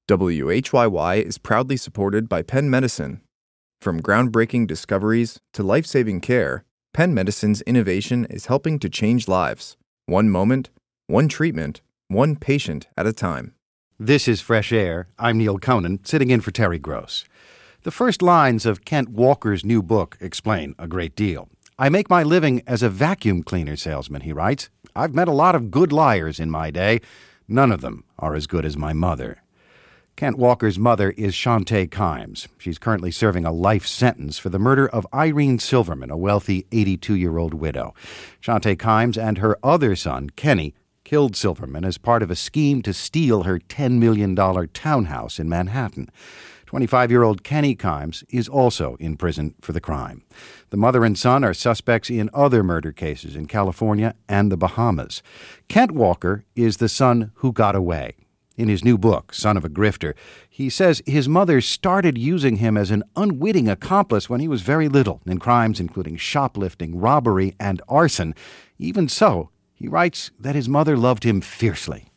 WHYY is proudly supported by Penn Medicine. From groundbreaking discoveries to life-saving care, Penn Medicine's innovation is helping to change lives. One moment, one treatment, one patient at a time. This is Fresh Air. I'm Neil Conan, sitting in for Terry Gross. The first lines of Kent Walker's new book explain a great deal. I make my living as a vacuum cleaner salesman, he writes. I've met a lot of good liars in my day. None of them are as good as my mother. Kent Walker's mother is Shantae Kimes. She's currently serving a life sentence for the murder of Irene Silverman, a wealthy 82-year-old widow. Shantae Kimes and her other son, Kenny, killed Silverman as part of a scheme to steal her $10 million townhouse in Manhattan. 25-year-old Kenny Kimes is also in prison for the crime. The mother and son are suspects in other murder cases in California and the Bahamas. Kent Walker is the son who got away. In his new book, Son of a Grifter, he says his mother started using him as an unwitting accomplice when he was very little in crimes including shoplifting, robbery, and arson. Even so, he writes that his mother loved him fiercely.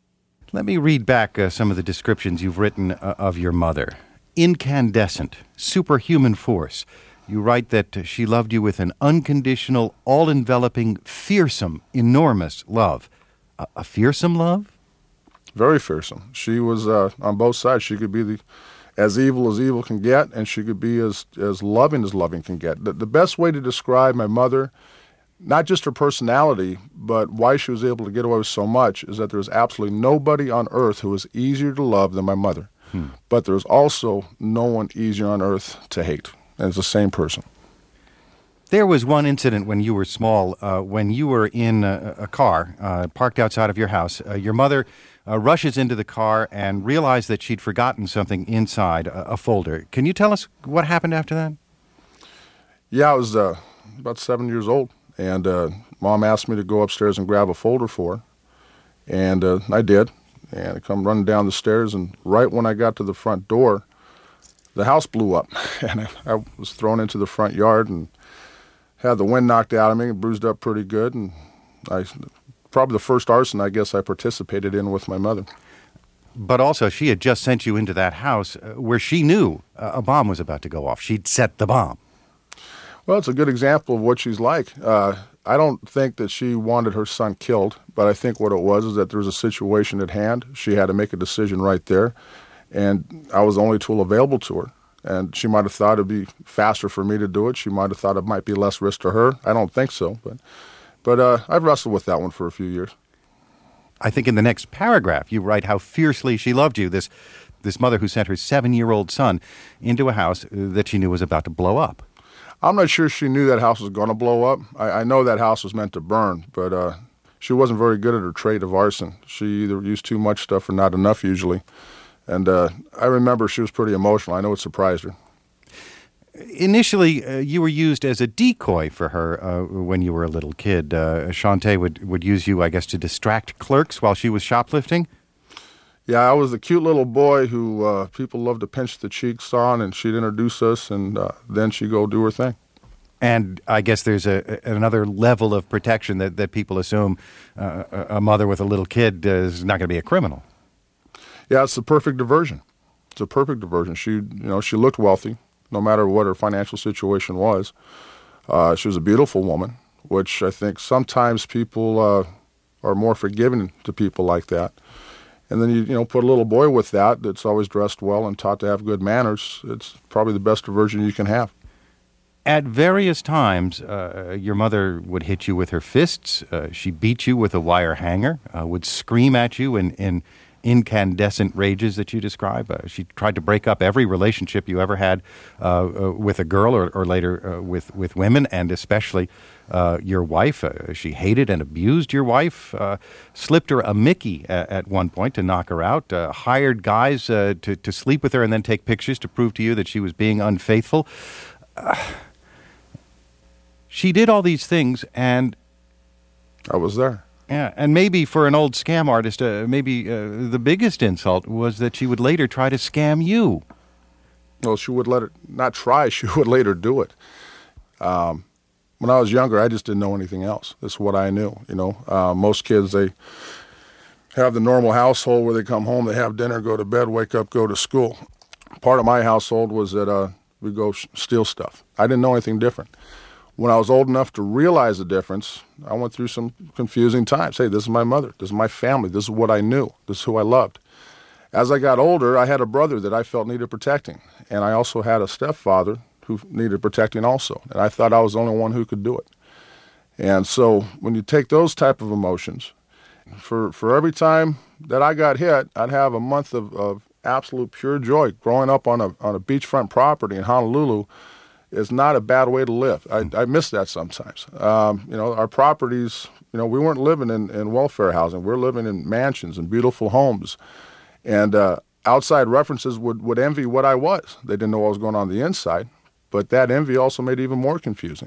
Let me read back some of the descriptions you've written of your mother. Incandescent, superhuman force. You write that she loved you with an unconditional, all-enveloping, fearsome, enormous love. A fearsome love? Very fearsome. She was on both sides. She could be as evil can get, and she could be as loving can get. The best way to describe my mother, not just her personality, but why she was able to get away with so much, is that there's absolutely nobody on earth who was easier to love than my mother. But there's also no one easier on earth to hate, and it's the same person. There was one incident when you were small, when you were in a car parked outside of your house. Your mother rushes into the car and realized that she'd forgotten something inside a folder. Can you tell us what happened after that? Yeah, I was about 7 years old, and Mom asked me to go upstairs and grab a folder for her, and I did. And I come running down the stairs, and right when I got to the front door, the house blew up, and I was thrown into the front yard and had the wind knocked out of me, bruised up pretty good, and probably the first arson I guess I participated in with my mother. But also, she had just sent you into that house where she knew a bomb was about to go off. She'd set the bomb. Well, it's a good example of what she's like. I don't think that she wanted her son killed, but I think what it was is that there was a situation at hand. She had to make a decision right there, and I was the only tool available to her. And she might have thought it'd be faster for me to do it. She might have thought it might be less risk to her. I don't think so, but I've wrestled with that one for a few years. I think in the next paragraph you write how fiercely she loved you, this mother who sent her 7-year-old son into a house that she knew was about to blow up. I'm not sure she knew that house was going to blow up. I know that house was meant to burn, but she wasn't very good at her trade of arson. She either used too much stuff or not enough usually. And I remember she was pretty emotional. I know it surprised her. Initially, you were used as a decoy for her when you were a little kid. Shantae would use you, I guess, to distract clerks while she was shoplifting? Yeah, I was the cute little boy who people loved to pinch the cheeks on, and she'd introduce us, and then she'd go do her thing. And I guess there's another level of protection that people assume a mother with a little kid is not going to be a criminal. Yeah, it's the perfect diversion. It's a perfect diversion. She looked wealthy, no matter what her financial situation was. She was a beautiful woman, which I think sometimes people are more forgiving to people like that. And then you put a little boy with that's always dressed well and taught to have good manners. It's probably the best diversion you can have. At various times, your mother would hit you with her fists. She beat you with a wire hanger, would scream at you in incandescent rages that you describe. She tried to break up every relationship you ever had with a girl or later with women, and especially your wife. She hated and abused your wife, slipped her a Mickey at one point to knock her out, hired guys to sleep with her and then take pictures to prove to you that she was being unfaithful. She did all these things, and I was there. Yeah, and maybe for an old scam artist, the biggest insult was that she would later try to scam you. Well, she would not try, she would later do it. When I was younger, I just didn't know anything else. That's what I knew, Most kids, have the normal household where they come home, they have dinner, go to bed, wake up, go to school. Part of my household was that we go steal stuff. I didn't know anything different. When I was old enough to realize the difference, I went through some confusing times. Hey, this is my mother. This is my family. This is what I knew. This is who I loved. As I got older, I had a brother that I felt needed protecting. And I also had a stepfather who needed protecting also. And I thought I was the only one who could do it. And so when you take those type of emotions, for every time that I got hit, I'd have a month of absolute pure joy. Growing up on a beachfront property in Honolulu is not a bad way to live. I miss that sometimes. Our properties, we weren't living in welfare housing. We were living in mansions and beautiful homes. And outside references would envy what I was. They didn't know what was going on the inside, but that envy also made it even more confusing.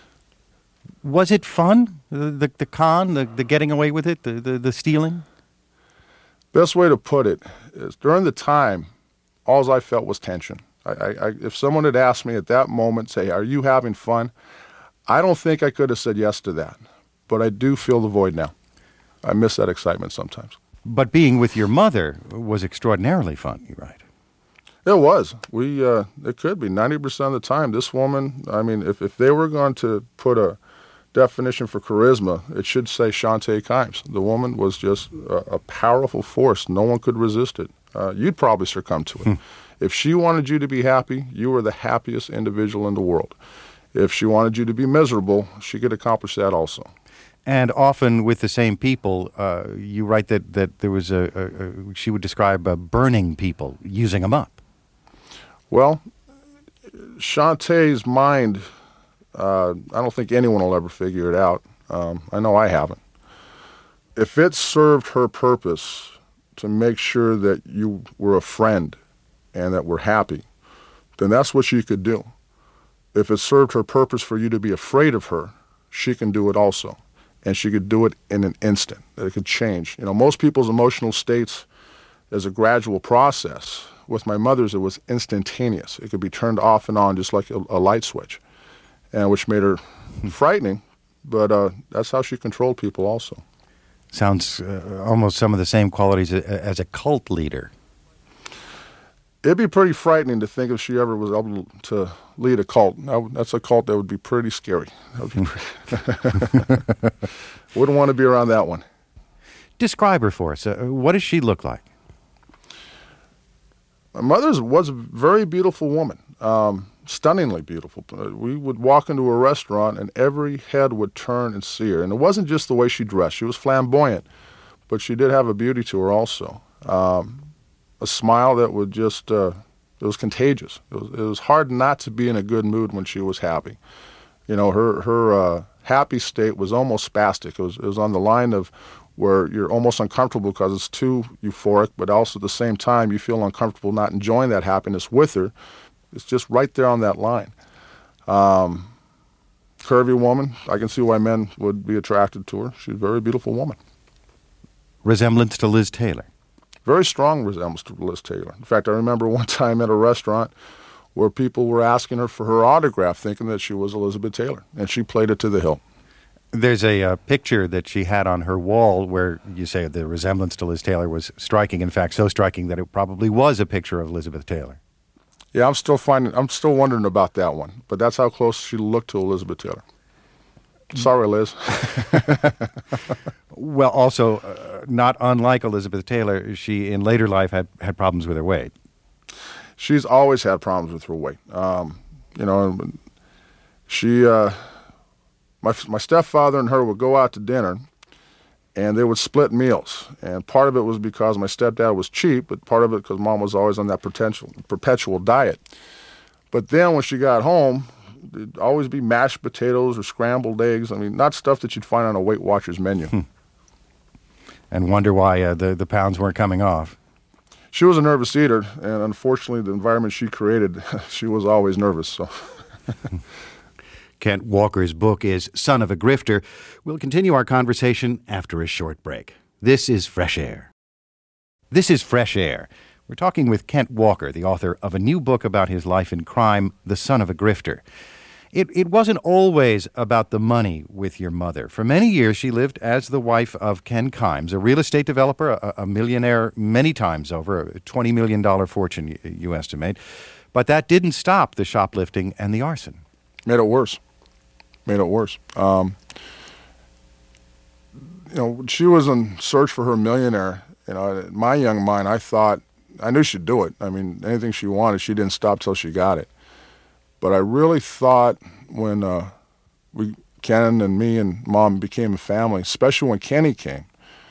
Was it fun, the con, the getting away with it, the stealing? Best way to put it is during the time, all I felt was tension. If someone had asked me at that moment, say, are you having fun? I don't think I could have said yes to that, but I do feel the void now. I miss that excitement sometimes. But being with your mother was extraordinarily fun, you write. It was. It could be 90% of the time. This woman, I mean, if they were going to put a definition for charisma, it should say Shantae Kimes. The woman was just a powerful force. No one could resist it. You'd probably succumb to it. If she wanted you to be happy, you were the happiest individual in the world. If she wanted you to be miserable, she could accomplish that also. And often with the same people, you write that there was she would describe burning people, using them up. Well, Shantae's mind, I don't think anyone will ever figure it out. I know I haven't. If it served her purpose to make sure that you were a friend and that we're happy, then that's what she could do. If it served her purpose for you to be afraid of her, she can do it also. And she could do it in an instant. It could change. Most people's emotional states is a gradual process. With my mother's, it was instantaneous. It could be turned off and on just like a light switch, and which made her frightening, but that's how she controlled people also. Sounds almost some of the same qualities as a cult leader. It'd be pretty frightening to think if she ever was able to lead a cult. That's a cult that would be pretty scary. That would be wouldn't want to be around that one. Describe her for us. What does she look like? My mother was a very beautiful woman, stunningly beautiful. We would walk into a restaurant and every head would turn and see her. And it wasn't just the way she dressed. She was flamboyant, but she did have a beauty to her also. A smile that would just, it was contagious. It was hard not to be in a good mood when she was happy. Her happy state was almost spastic. It was on the line of where you're almost uncomfortable because it's too euphoric, but also at the same time you feel uncomfortable not enjoying that happiness with her. It's just right there on that line. Curvy woman. I can see why men would be attracted to her. She's a very beautiful woman. Resemblance to Liz Taylor. Very strong resemblance to Liz Taylor. In fact, I remember one time at a restaurant where people were asking her for her autograph, thinking that she was Elizabeth Taylor, and she played it to the hilt. There's a picture that she had on her wall where you say the resemblance to Liz Taylor was striking. In fact, so striking that it probably was a picture of Elizabeth Taylor. Yeah, I'm still wondering about that one, but that's how close she looked to Elizabeth Taylor. Sorry, Liz. Well, also, not unlike Elizabeth Taylor, she in later life had problems with her weight. She's always had problems with her weight. My stepfather and her would go out to dinner, and they would split meals. And part of it was because my stepdad was cheap, but part of it because Mom was always on that perpetual diet. But then when she got home, there'd always be mashed potatoes or scrambled eggs. I mean, not stuff that you'd find on a Weight Watchers menu. And wonder why the pounds weren't coming off. She was a nervous eater, and unfortunately, the environment she created, she was always nervous. So. Kent Walker's book is Son of a Grifter. We'll continue our conversation after a short break. This is Fresh Air. This is Fresh Air. We're talking with Kent Walker, the author of a new book about his life in crime, The Son of a Grifter. It wasn't always about the money with your mother. For many years, she lived as the wife of Ken Kimes, a real estate developer, a millionaire many times over, a $20 million fortune, you estimate. But that didn't stop the shoplifting and the arson. Made it worse. She was in search for her millionaire. In my young mind, I knew she'd do it. I mean, anything she wanted, she didn't stop till she got it. But I really thought when Ken and me and Mom became a family, especially when Kenny came,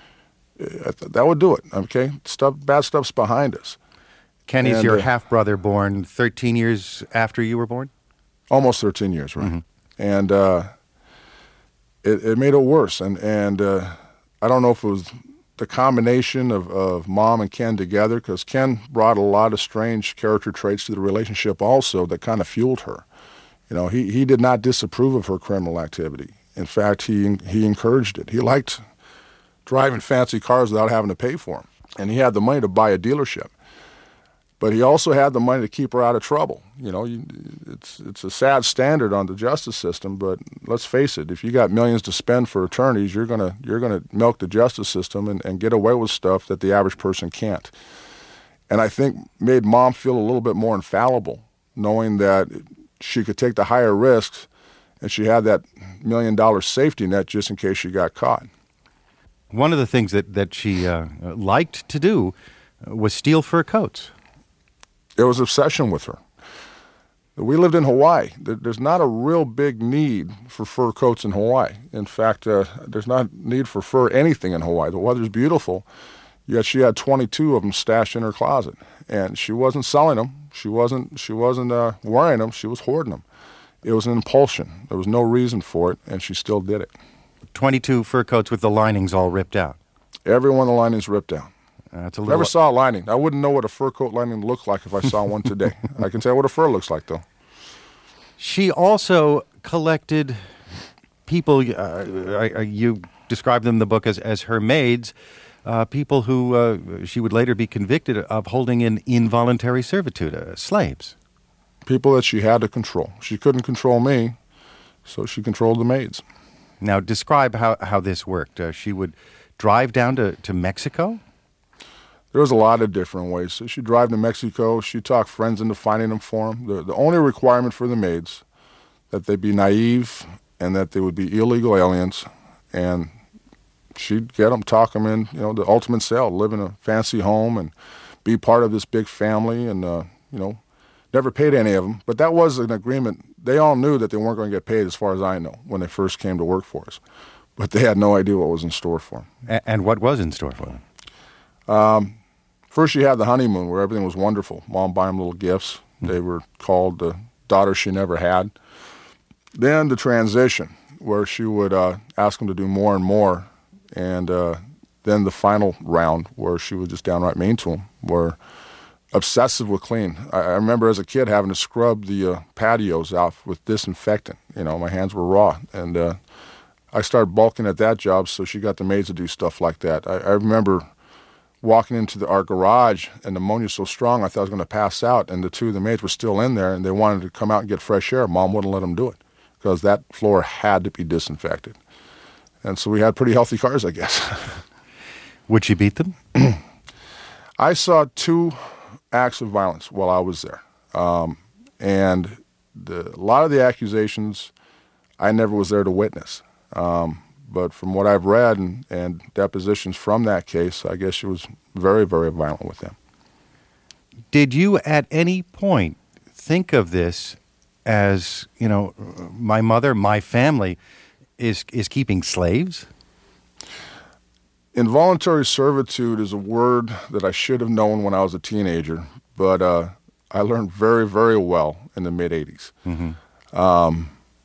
that would do it, okay? Bad stuff's behind us. Kenny's your half-brother, born 13 years after you were born? Almost 13 years, right? Mm-hmm. And it made it worse. And I don't know if it was the combination of Mom and Ken together, because Ken brought a lot of strange character traits to the relationship also that kind of fueled her. He did not disapprove of her criminal activity. In fact, he encouraged it. He liked driving fancy cars without having to pay for them. And he had the money to buy a dealership. But he also had the money to keep her out of trouble. It's a sad standard on the justice system, but let's face it, if you got millions to spend for attorneys, you're gonna milk the justice system and get away with stuff that the average person can't. And I think made Mom feel a little bit more infallible, knowing that she could take the higher risks and she had that $1 million safety net just in case she got caught. One of the things that she liked to do was steal fur coats. It was obsession with her. We lived in Hawaii. There's not a real big need for fur coats in Hawaii. In fact, there's not need for fur anything in Hawaii. The weather's beautiful, yet she had 22 of them stashed in her closet. And she wasn't selling them. She wasn't wearing them. She was hoarding them. It was an impulsion. There was no reason for it, and she still did it. 22 fur coats with the linings all ripped out. Every one of the linings ripped out. Never saw a lining. I wouldn't know what a fur coat lining looked like if I saw one today. I can tell you what a fur looks like, though. She also collected people, you describe them in the book as her maids, people who she would later be convicted of holding in involuntary servitude, slaves. People that she had to control. She couldn't control me, so she controlled the maids. Now, describe how this worked. She would drive down to Mexico? There was a lot of different ways. So she'd drive to Mexico. She'd talk friends into finding them for them. The only requirement for the maids, that they be naive and that they would be illegal aliens. And she'd get them, talk them in, the ultimate sale, live in a fancy home and be part of this big family and, never paid any of them. But that was an agreement. They all knew that they weren't going to get paid, as far as I know, when they first came to work for us. But they had no idea what was in store for them. And what was in store for them? First, she had the honeymoon where everything was wonderful. Mom buying them little gifts. They were called the daughter she never had. Then the transition, where she would ask them to do more and more. And then the final round, where she was just downright mean to them, where obsessive with clean. I remember as a kid having to scrub the patios out with disinfectant. My hands were raw. And I started bulking at that job, so she got the maids to do stuff like that. I remember walking into our garage, and the ammonia was so strong I thought I was going to pass out, and the two of the maids were still in there, and they wanted to come out and get fresh air. Mom wouldn't let them do it because that floor had to be disinfected. And so we had pretty healthy cars, I guess. Would she beat them? I saw 2 acts of violence while I was there. And a lot of the accusations I never was there to witness. But from what I've read and depositions from that case, I guess she was very, very violent with them. Did you at any point think of this as, my mother, my family is keeping slaves? Involuntary servitude is a word that I should have known when I was a teenager, but I learned very, very well in the mid-'80s. Mm-hmm.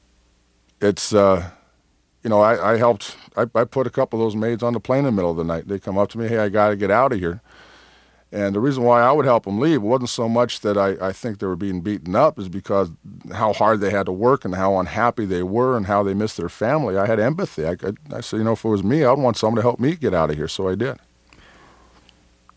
I put a couple of those maids on the plane in the middle of the night. They come up to me, hey, I got to get out of here. And the reason why I would help them leave wasn't so much that I think they were being beaten up, is because how hard they had to work and how unhappy they were and how they missed their family. I had empathy. I said, if it was me, I'd want someone to help me get out of here, so I did.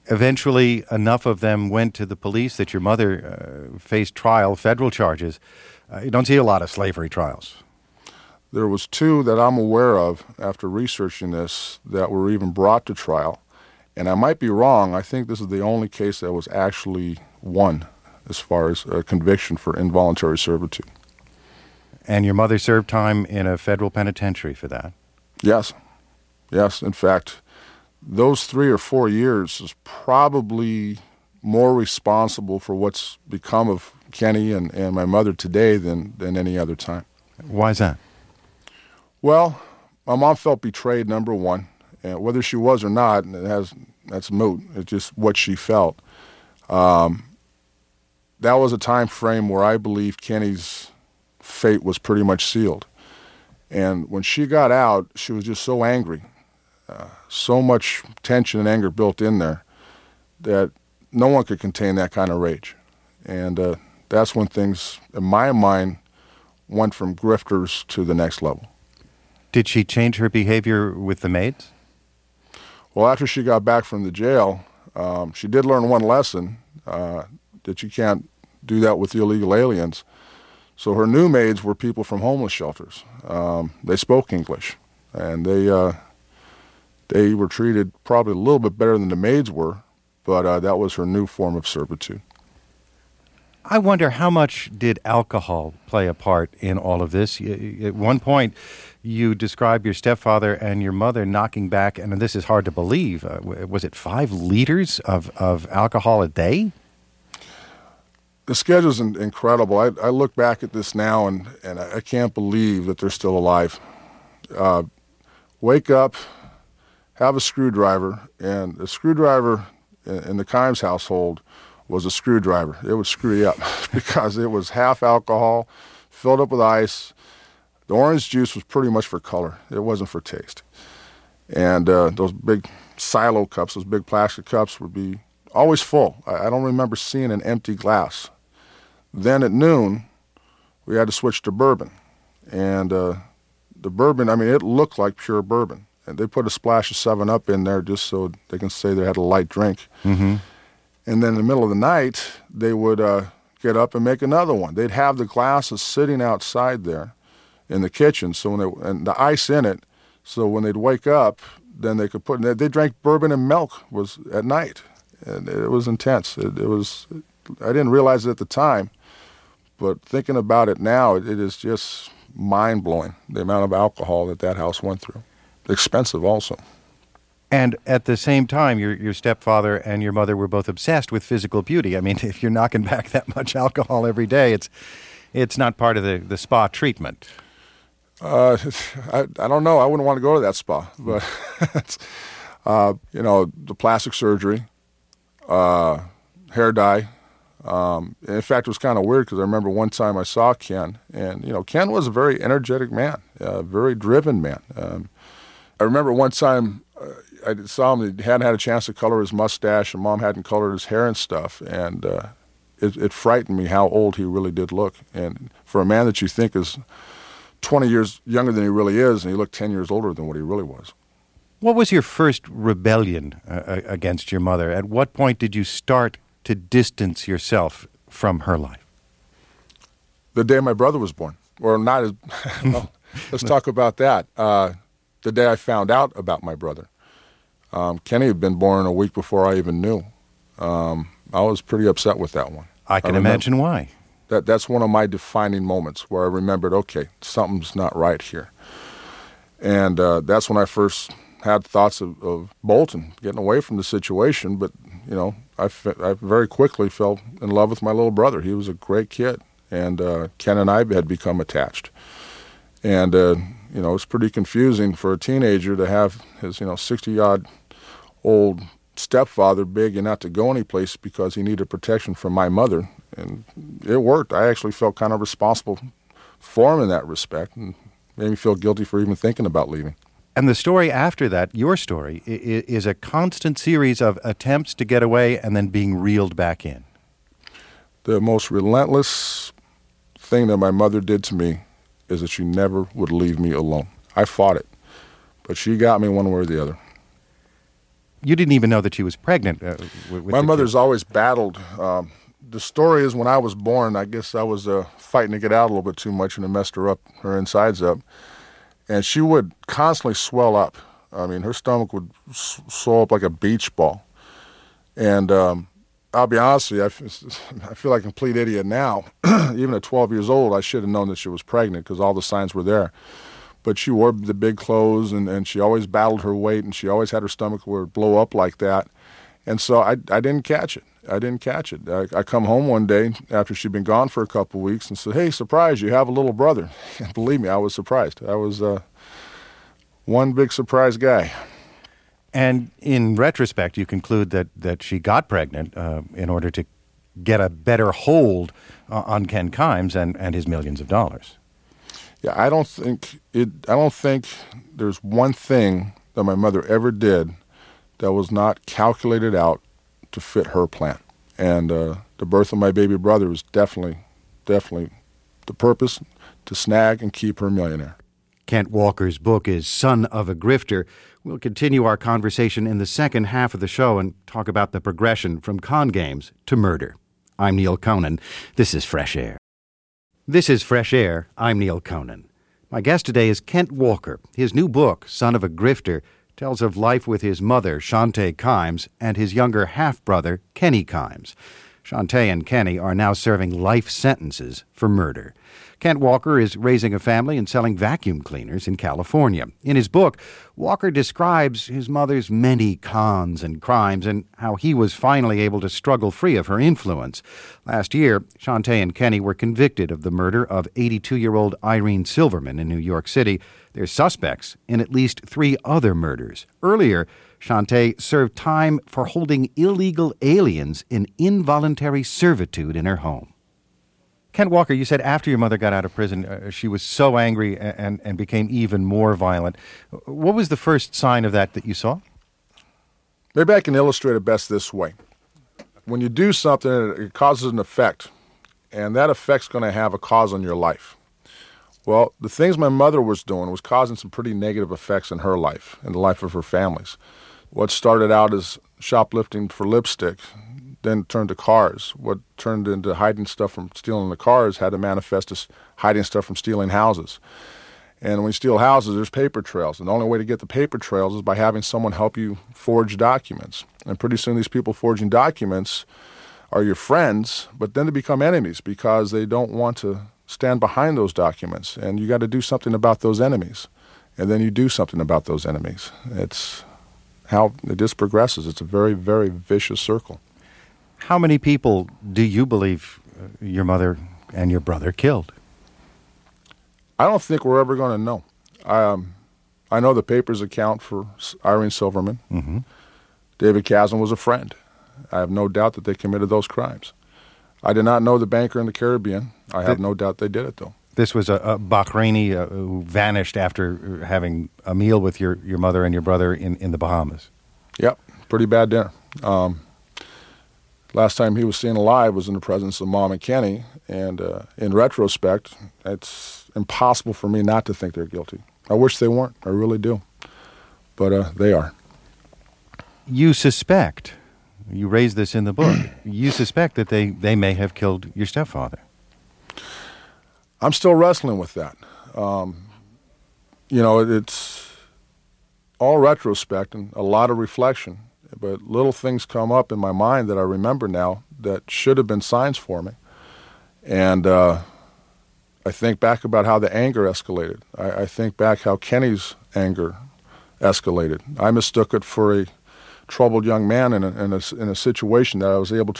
Eventually, enough of them went to the police that your mother faced trial, federal charges. You don't see a lot of slavery trials. There was 2 that I'm aware of after researching this that were even brought to trial. And I might be wrong. I think this is the only case that was actually won as far as a conviction for involuntary servitude. And your mother served time in a federal penitentiary for that? Yes. Yes. In fact, those 3 or 4 years is probably more responsible for what's become of Kenny and my mother today than any other time. Why is that? Well, my mom felt betrayed, number one. And whether she was or not, that's moot. It's just what she felt. That was a time frame where I believe Kenny's fate was pretty much sealed. And when she got out, she was just so angry. So much tension and anger built in there that no one could contain that kind of rage. And that's when things, in my mind, went from grifters to the next level. Did she change her behavior with the maids? Well, after she got back from the jail, she did learn one lesson, that you can't do that with illegal aliens. So her new maids were people from homeless shelters. They spoke English, and they were treated probably a little bit better than the maids were, but that was her new form of servitude. I wonder how much did alcohol play a part in all of this? At one point, you describe your stepfather and your mother knocking back, and this is hard to believe, was it 5 liters of alcohol a day? The schedule's incredible. I look back at this now, and I can't believe that they're still alive. Wake up, have a screwdriver, and a screwdriver in the Kimes household was a screwdriver. It would screw you up because it was half alcohol, filled up with ice. The orange juice was pretty much for color. It wasn't for taste. And those big silo cups, those big plastic cups would be always full. I don't remember seeing an empty glass. Then at noon, we had to switch to bourbon. And the bourbon, I mean, it looked like pure bourbon. And they put a splash of 7-Up in there just so they can say they had a light drink. Mm-hmm. And then in the middle of the night, they would get up and make another one. They'd have the glasses sitting outside there in the kitchen, and the ice in it, so when they'd wake up, then they could put. They drank bourbon and milk was at night, and it was intense. It was. I didn't realize it at the time, but thinking about it now, it is just mind blowing the amount of alcohol that house went through. Expensive also. And at the same time, your stepfather and your mother were both obsessed with physical beauty. I mean, if you're knocking back that much alcohol every day, it's not part of the spa treatment. I don't know. I wouldn't want to go to that spa. But, the plastic surgery, hair dye. In fact, it was kind of weird because I remember one time I saw Ken, and, Ken was a very energetic man, a very driven man. I remember one time I saw him, he hadn't had a chance to color his mustache, and Mom hadn't colored his hair and stuff, and it frightened me how old he really did look. And for a man that you think is 20 years younger than he really is, and he looked 10 years older than what he really was. What was your first rebellion against your mother? At what point did you start to distance yourself from her life? The day my brother was born. Or not as, well, let's talk about that. The day I found out about my brother. Kenny had been born a week before I even knew. I was pretty upset with that one. I can imagine why. That's one of my defining moments where I remembered, okay, something's not right here. And that's when I first had thoughts of bolting, getting away from the situation. But, I very quickly fell in love with my little brother. He was a great kid. And Ken and I had become attached. And, it's pretty confusing for a teenager to have his, 60-odd-old stepfather begging not to go anyplace because he needed protection from my mother. And it worked. I actually felt kind of responsible for him in that respect, and made me feel guilty for even thinking about leaving. And the story after that, your story, is a constant series of attempts to get away and then being reeled back in. The most relentless thing that my mother did to me is that she never would leave me alone. I fought it, but she got me one way or the other. You didn't even know that she was pregnant with My mother's always battled. The story is when I was born, I guess I was fighting to get out a little bit too much and it messed her insides up. And she would constantly swell up. I mean, her stomach would swell up like a beach ball. And I'll be honest with you, I feel like a complete idiot now. Even at 12 years old, I should have known that she was pregnant because all the signs were there. But she wore the big clothes, and she always battled her weight, and she always had her stomach where it blow up like that. And so I didn't catch it. I come home one day after she'd been gone for a couple of weeks and said, "Hey, surprise, you have a little brother." And believe me, I was surprised. I was one big surprise guy. And in retrospect, you conclude that she got pregnant in order to get a better hold on Ken Kimes and his millions of dollars. Yeah, I don't think there's one thing that my mother ever did that was not calculated out to fit her plan. And the birth of my baby brother was definitely the purpose to snag and keep her millionaire. Kent Walker's book is Son of a Grifter. We'll continue our conversation in the second half of the show and talk about the progression from con games to murder. I'm Neil Conan. This is Fresh Air. This is Fresh Air. I'm Neil Conan. My guest today is Kent Walker. His new book, Son of a Grifter, tells of life with his mother, Shante Kimes, and his younger half-brother, Kenny Kimes. Shante and Kenny are now serving life sentences for murder. Kent Walker is raising a family and selling vacuum cleaners in California. In his book, Walker describes his mother's many cons and crimes and how he was finally able to struggle free of her influence. Last year, Shante and Kenny were convicted of the murder of 82-year-old Irene Silverman in New York City. They're suspects in at least 3 other murders. Earlier, Shante served time for holding illegal aliens in involuntary servitude in her home. Kent Walker, you said after your mother got out of prison, she was so angry and became even more violent. What was the first sign of that you saw? Maybe I can illustrate it best this way. When you do something, it causes an effect, and that effect's going to have a cause on your life. Well, the things my mother was doing was causing some pretty negative effects in her life and the life of her families. What started out as shoplifting for lipstick then turned to cars. What turned into hiding stuff from stealing the cars had to manifest as hiding stuff from stealing houses. And when you steal houses, there's paper trails. And the only way to get the paper trails is by having someone help you forge documents. And pretty soon these people forging documents are your friends, but then they become enemies because they don't want to stand behind those documents. And you got to do something about those enemies. And then you do something about those enemies. It's how it just progresses. It's a very, very vicious circle. How many people do you believe your mother and your brother killed? I don't think we're ever going to know. I know the papers account for Irene Silverman. Mm-hmm. David Kasdan was a friend. I have no doubt that they committed those crimes. I did not know the banker in the Caribbean. I have no doubt they did it, though. This was a Bahraini who vanished after having a meal with your mother and your brother in the Bahamas. Yep, pretty bad dinner. Last time he was seen alive was in the presence of Mom and Kenny, and in retrospect, it's impossible for me not to think they're guilty. I wish they weren't. I really do. But they are. You suspect, you raise this in the book, you suspect that they may have killed your stepfather. I'm still wrestling with that. It's all retrospect and a lot of reflection, but little things come up in my mind that I remember now that should have been signs for me. And I think back about how the anger escalated. I think back how Kenny's anger escalated. I mistook it for a troubled young man in a situation that I was able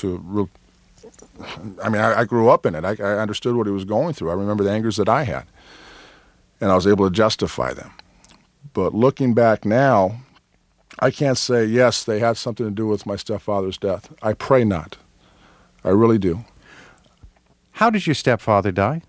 I grew up in it. I understood what he was going through. I remember the angers that I had, and I was able to justify them. But looking back now, I can't say, yes, they had something to do with my stepfather's death. I pray not. I really do. How did your stepfather die?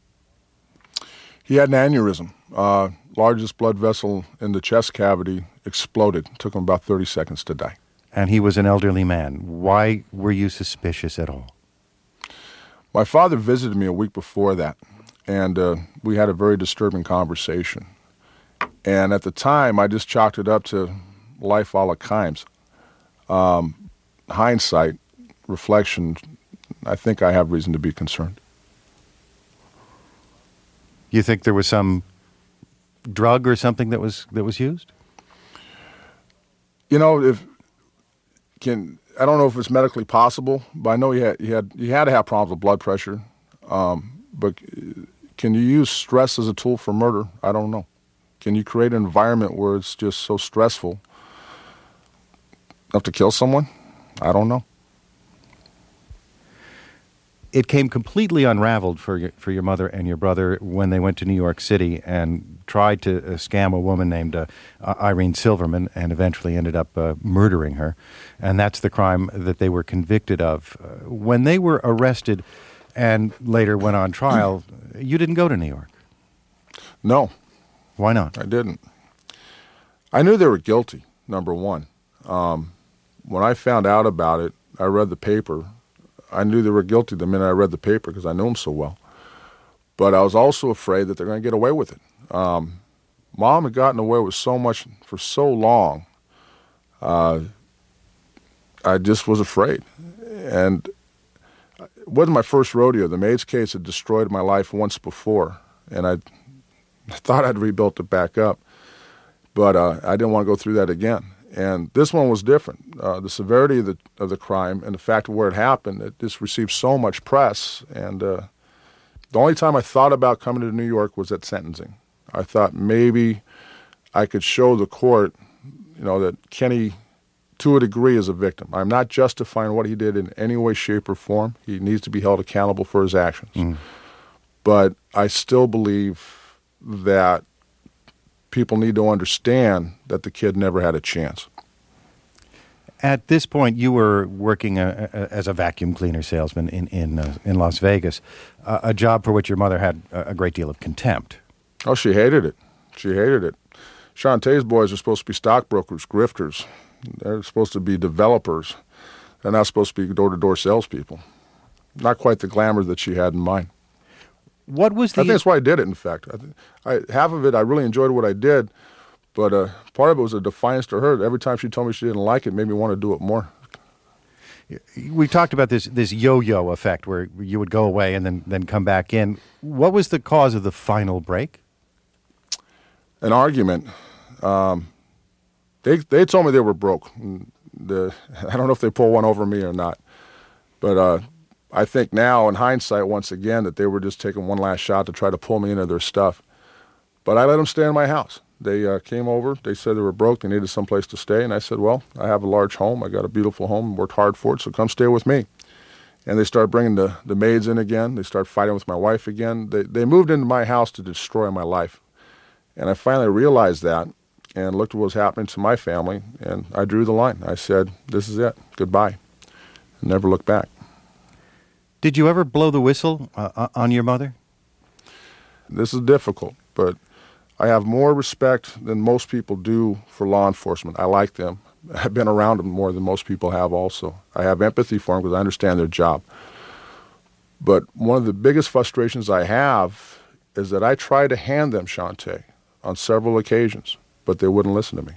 He had an aneurysm. Largest blood vessel in the chest cavity exploded. It took him about 30 seconds to die. And he was an elderly man. Why were you suspicious at all? My father visited me a week before that, and we had a very disturbing conversation. And at the time, I just chalked it up to life a la Kimes. Hindsight, reflection, I think I have reason to be concerned. You think there was some drug or something that was used? You know, I don't know if it's medically possible, but I know he had to have problems with blood pressure. But can you use stress as a tool for murder? I don't know. Can you create an environment where it's just so stressful enough to kill someone? I don't know. It came completely unraveled for your mother and your brother when they went to New York City and tried to scam a woman named Irene Silverman and eventually ended up murdering her. And that's the crime that they were convicted of. When they were arrested and later went on trial, you didn't go to New York. No. Why not? I didn't. I knew they were guilty, number one. When I found out about it, I read the paper. I knew they were guilty the minute I read the paper because I knew them so well. But I was also afraid that they're going to get away with it. Mom had gotten away with so much for so long. I just was afraid. And it wasn't my first rodeo. The Maids case had destroyed my life once before, and I thought I'd rebuilt it back up. But I didn't want to go through that again. And this one was different. The severity of the crime and the fact of where it happened, it just received so much press. And the only time I thought about coming to New York was at sentencing. I thought maybe I could show the court, that Kenny, to a degree, is a victim. I'm not justifying what he did in any way, shape, or form. He needs to be held accountable for his actions. But I still believe that people need to understand that the kid never had a chance. At this point, you were working as a vacuum cleaner salesman in Las Vegas, a job for which your mother had a great deal of contempt. Oh, she hated it. She hated it. Shantae's boys are supposed to be stockbrokers, grifters. They're supposed to be developers. They're not supposed to be door-to-door salespeople. Not quite the glamour that she had in mind. What was the... I think that's why I did it, in fact. Half of it, I really enjoyed what I did, but part of it was a defiance to her. Every time she told me she didn't like it, made me want to do it more. We talked about this yo-yo effect where you would go away and then come back in. What was the cause of the final break? An argument. They told me they were broke. I don't know if they pulled one over me or not, but I think now, in hindsight, once again, that they were just taking one last shot to try to pull me into their stuff. But I let them stay in my house. They came over. They said they were broke. They needed someplace to stay. And I said, well, I have a large home. I got a beautiful home. Worked hard for it, so come stay with me. And they started bringing the maids in again. They started fighting with my wife again. They moved into my house to destroy my life. And I finally realized that and looked at what was happening to my family, and I drew the line. I said, this is it. Goodbye. And never looked back. Did you ever blow the whistle on your mother? This is difficult, but I have more respect than most people do for law enforcement. I like them. I've been around them more than most people have also. I have empathy for them because I understand their job. But one of the biggest frustrations I have is that I tried to hand them Shantae on several occasions, but they wouldn't listen to me.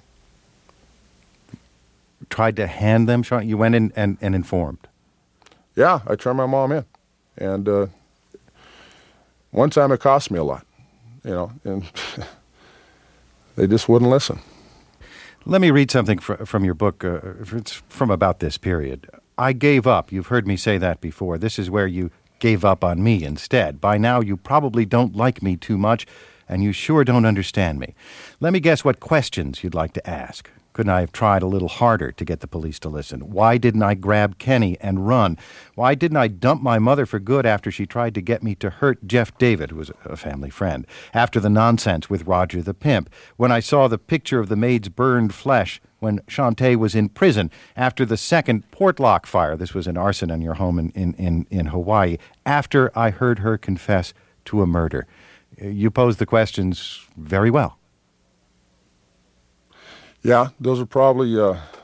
Tried to hand them Shantae? You went in and informed? Yeah, I turned my mom in. And one time it cost me a lot, and they just wouldn't listen. Let me read something from your book. It's from about this period. I gave up. You've heard me say that before. This is where you gave up on me instead. By now, you probably don't like me too much, and you sure don't understand me. Let me guess what questions you'd like to ask. Couldn't I have tried a little harder to get the police to listen? Why didn't I grab Kenny and run? Why didn't I dump my mother for good after she tried to get me to hurt Jeff David, who was a family friend, after the nonsense with Roger the Pimp, when I saw the picture of the maid's burned flesh, when Shantae was in prison, after the second Portlock fire, this was an arson on your home in Hawaii, after I heard her confess to a murder? You posed the questions very well. Yeah, those are probably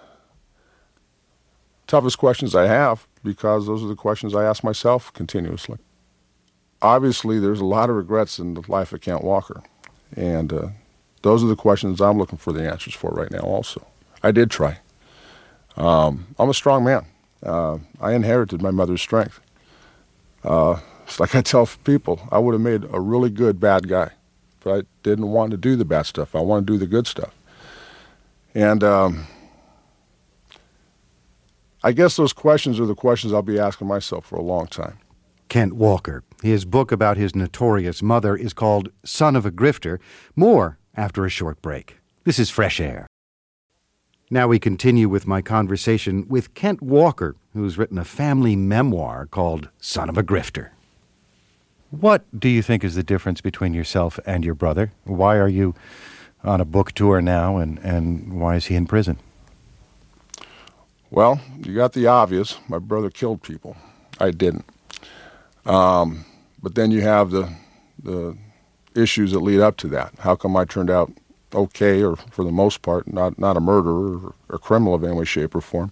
toughest questions I have because those are the questions I ask myself continuously. Obviously, there's a lot of regrets in the life of Kent Walker, and those are the questions I'm looking for the answers for right now also. I did try. I'm a strong man. I inherited my mother's strength. It's like I tell people, I would have made a really good bad guy, but I didn't want to do the bad stuff. I want to do the good stuff. And I guess those questions are the questions I'll be asking myself for a long time. Kent Walker. His book about his notorious mother is called Son of a Grifter. More after a short break. This is Fresh Air. Now we continue with my conversation with Kent Walker, who's written a family memoir called Son of a Grifter. What do you think is the difference between yourself and your brother? Why are you on a book tour now, and why is he in prison? Well, you got the obvious. My brother killed people. I didn't. But then you have the issues that lead up to that. How come I turned out okay, or for the most part, not a murderer or a criminal of any way, shape, or form?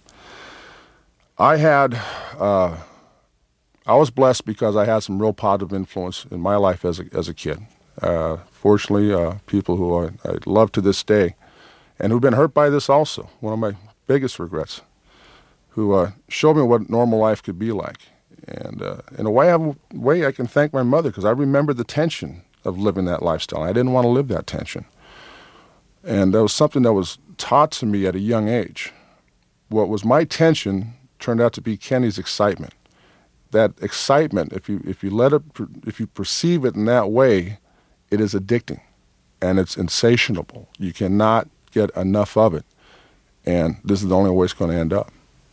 I was blessed because I had some real positive influence in my life as a kid. Fortunately, people who I love to this day, and who've been hurt by this also, one of my biggest regrets, who showed me what normal life could be like. And in a way, I can thank my mother, because I remember the tension of living that lifestyle. I didn't want to live that tension. And that was something that was taught to me at a young age. What was my tension turned out to be Kenny's excitement. That excitement, if you perceive it in that way, it is addicting, and it's insatiable. You cannot get enough of it, and this is the only way it's going to end up.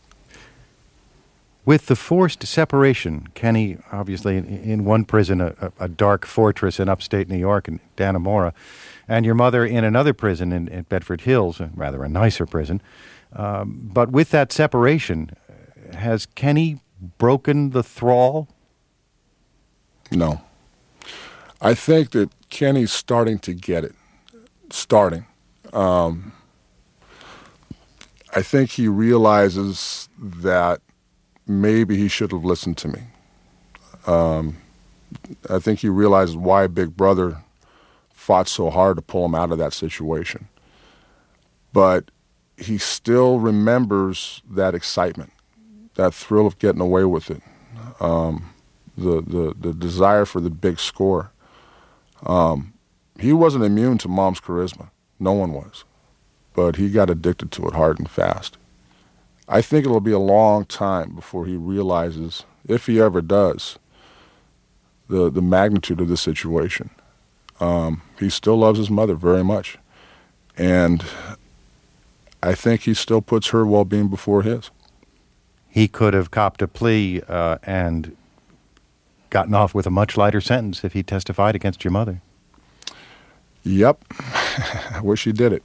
With the forced separation, Kenny, obviously in one prison, a dark fortress in upstate New York, in Dannemora, and your mother in another prison in Bedford Hills, rather a nicer prison. But with that separation, has Kenny broken the thrall? No. I think that Kenny's starting to get it. I think he realizes that maybe he should have listened to me. I think he realizes why Big Brother fought so hard to pull him out of that situation. But he still remembers that excitement, that thrill of getting away with it, the desire for the big score. He wasn't immune to Mom's charisma. No one was. But he got addicted to it hard and fast. I think it'll be a long time before he realizes, if he ever does, the magnitude of the situation. He still loves his mother very much. And I think he still puts her well-being before his. He could have copped a plea and gotten off with a much lighter sentence if he testified against your mother. Yep. I wish he did it.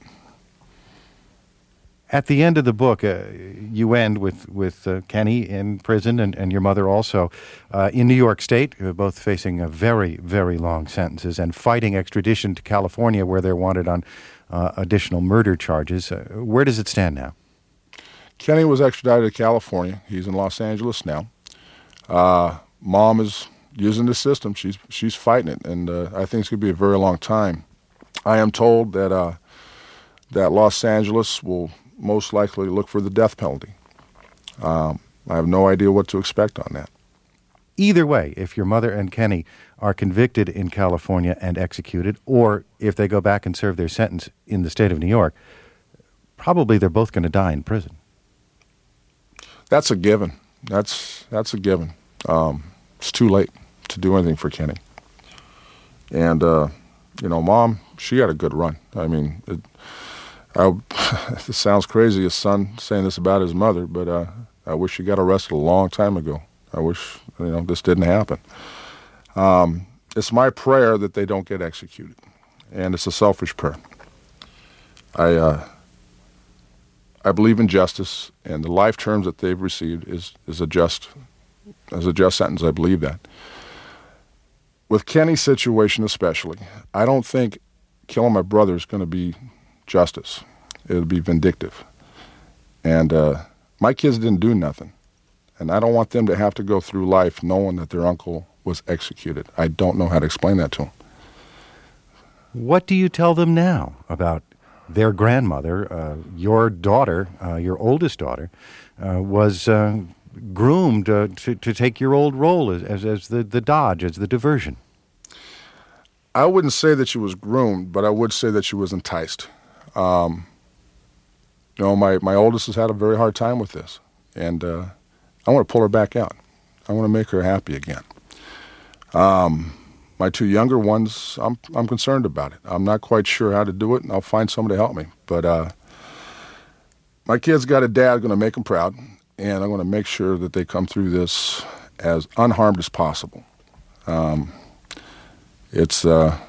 At the end of the book, you end with Kenny in prison and your mother also in New York State, both facing very, very long sentences and fighting extradition to California, where they're wanted on additional murder charges. Where does it stand now? Kenny was extradited to California. He's in Los Angeles now. Mom is using the system. She's fighting it, and I think it's going to be a very long time. I am told that Los Angeles will most likely look for the death penalty. I have no idea what to expect on that. Either way, if your mother and Kenny are convicted in California and executed, or if they go back and serve their sentence in the state of New York, probably they're both going to die in prison. That's a given. That's a given. It's too late to do anything for Kenny. And, Mom, she had a good run. I mean, it sounds crazy, a son saying this about his mother, but I wish she got arrested a long time ago. I wish, this didn't happen. It's my prayer that they don't get executed, and it's a selfish prayer. I believe in justice, and the life terms that they've received is a just sentence. I believe that. With Kenny's situation especially, I don't think killing my brother is going to be justice. It'll be vindictive. And my kids didn't do nothing. And I don't want them to have to go through life knowing that their uncle was executed. I don't know how to explain that to them. What do you tell them now about their grandmother, your daughter, your oldest daughter, was groomed to take your old role as the Dodge, as the diversion. I wouldn't say that she was groomed, but I would say that she was enticed. My oldest has had a very hard time with this, and I want to pull her back out. I want to make her happy again. My two younger ones, I'm concerned about it. I'm not quite sure how to do it, and I'll find someone to help me. But my kid's got a dad going to make them proud, and I'm going to make sure that they come through this as unharmed as possible. It's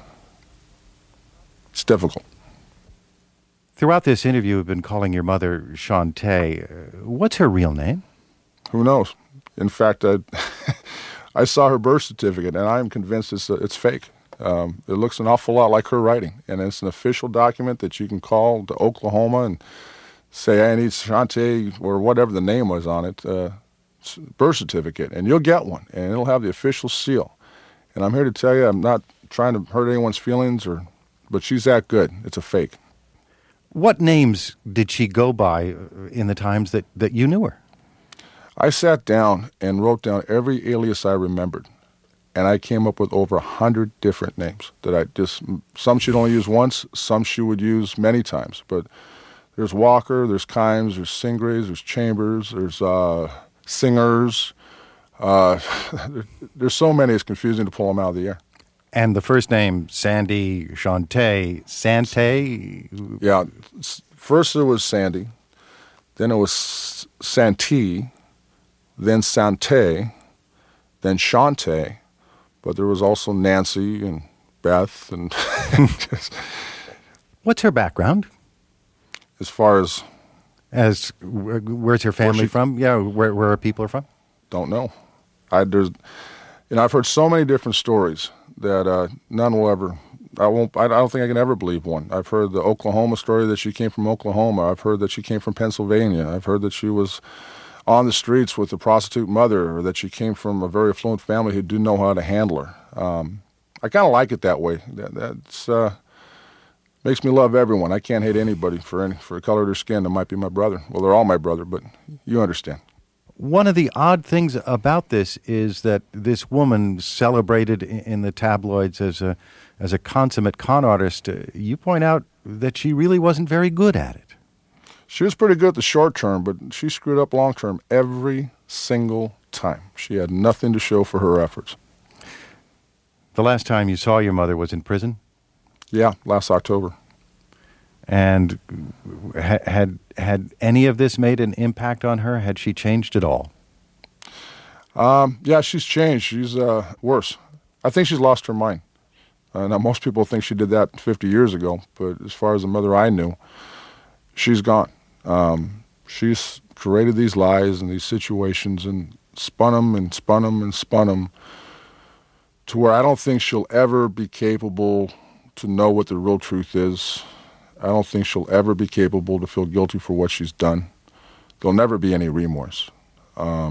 difficult. Throughout this interview, we've been calling your mother Shantae. What's her real name? Who knows? In fact, I saw her birth certificate, and I'm convinced it's fake. It looks an awful lot like her writing, and it's an official document that you can call to Oklahoma and say, I need Shantae, or whatever the name was on it, birth certificate, and you'll get one, and it'll have the official seal. And I'm here to tell you, I'm not trying to hurt anyone's feelings, but she's that good. It's a fake. What names did she go by in the times that you knew her? I sat down and wrote down every alias I remembered, and I came up with over 100 different names some she'd only use once, some she would use many times. But there's Walker, there's Kimes, there's Stingrays, there's Chambers, there's Singers. There's so many, it's confusing to pull them out of the air. And the first name, Sandy, Shantae, Santee? Yeah, first it was Sandy, then it was Santee, then Santee, then Shantae, but there was also Nancy and Beth. And What's her background? As far as... where's her family from? Yeah, where her people are from? Don't know. I've heard so many different stories that none will ever... I don't think I can ever believe one. I've heard the Oklahoma story that she came from Oklahoma. I've heard that she came from Pennsylvania. I've heard that she was on the streets with a prostitute mother, or that she came from a very affluent family who didn't know how to handle her. I kind of like it that way. That's makes me love everyone. I can't hate anybody for the color of their skin. That might be my brother. Well, they're all my brother, but you understand. One of the odd things about this is that this woman, celebrated in the tabloids as a consummate con artist, you point out that she really wasn't very good at it. She was pretty good at the short term, but she screwed up long term every single time. She had nothing to show for her efforts. The last time you saw your mother was in prison? Yeah, last October. And had any of this made an impact on her? Had she changed at all? Yeah, she's changed. She's worse. I think she's lost her mind. Now, most people think she did that 50 years ago, but as far as the mother I knew, she's gone. She's created these lies and these situations and spun them and spun them and spun them to where I don't think she'll ever be capable to know what the real truth is. I don't think she'll ever be capable to feel guilty for what she's done. There'll never be any remorse. My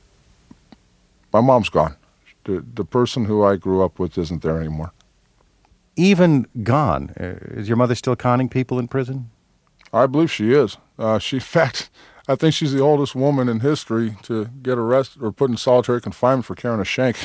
mom's gone. The person who I grew up with isn't there anymore. Even gone? Is your mother still conning people in prison? I believe she is. In fact, I think she's the oldest woman in history to get arrested or put in solitary confinement for carrying a shank.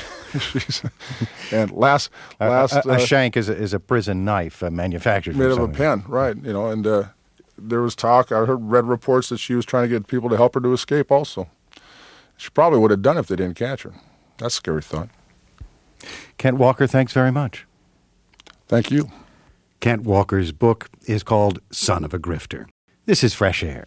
A shank is a prison knife manufactured made from of a pen, right? And there was talk. I read reports that she was trying to get people to help her to escape. Also, she probably would have done it if they didn't catch her. That's a scary thought. Kent Walker, thanks very much. Thank you. Kent Walker's book is called Son of a Grifter. This is Fresh Air.